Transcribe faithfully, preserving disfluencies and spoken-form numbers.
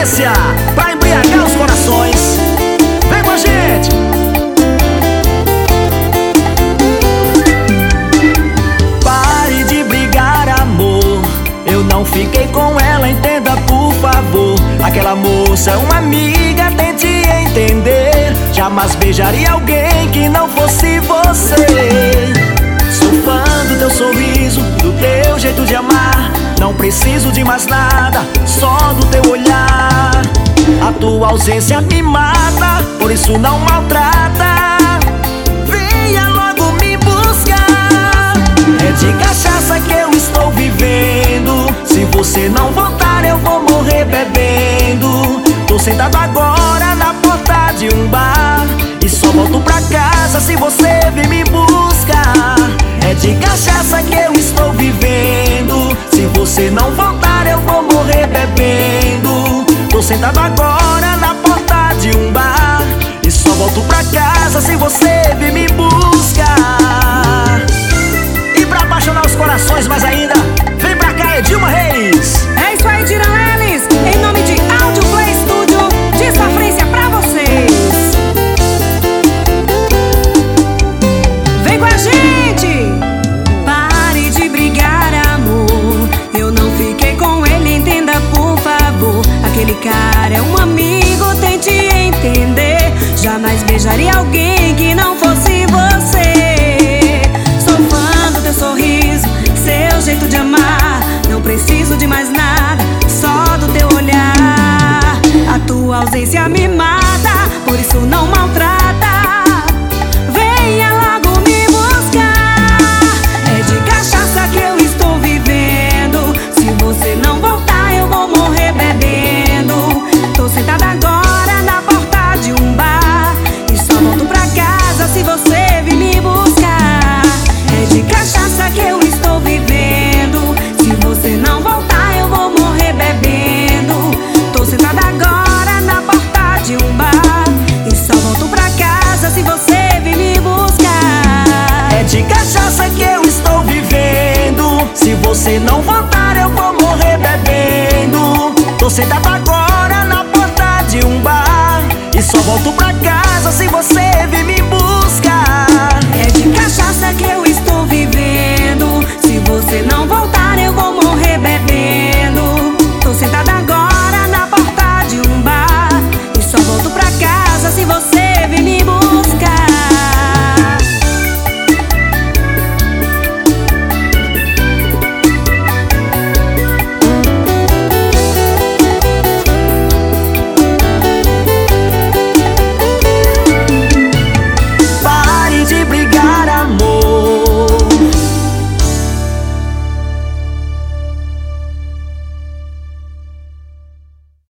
potência pra embriagar os corações. Vem com a gente! Pare de brigar, amor. Eu não fiquei com ela, entenda por favor. Aquela moça é uma amiga, tente entender. Jamais beijaria alguém que não fosse você. Sou fã do teu sorriso, do teu jeito de amar. Não preciso de mais nada, só do teu olhar. A tua ausência me mata, por isso não maltrata. Venha logo me buscar. É de cachaça que eu estou vivendo. Se você não voltar eu vou morrer bebendo. Tô sentado agora na porta de um bar e só volto pra casa se você vir me buscar. É de cachaça que eu estou vivendo. Se você não voltar eu vou morrer bebendo. Tô sentado agora na porta de um bar e só volto pra casa se você vir me buscar. E pra apaixonar os corações mais ainda, vem pra cá, Edilma Reis. É isso aí, Dira Lelis, em nome de Audio Play Studio, de sofrência pra vocês. Vem com a gente! Pare de brigar, amor. Eu não fiquei com ele, entenda por favor. Aquele cara é um amigo, tente entender. Jamais beijaria alguém que não fosse você. Sou fã do teu sorriso, seu jeito de amar. Não preciso de mais nada, só do teu olhar. A tua ausência me mata, por isso não maltrata. Venha logo me buscar. É de cachaça que eu estou vivendo. Se você não voltar eu vou morrer bebendo. Tô sentada agora na porta de um bar e só volto pra casa se você vir me buscar. É de cachaça que eu estou vivendo. Se você não voltar eu vou morrer bebendo. Tô sentada agora na porta de um bar e só volto pra casa se você vir me buscar. É de cachaça que eu estou vivendo. Se você não voltar eu vou morrer bebendo. Tô sentado agora na porta de um bar e só volto pra casa se você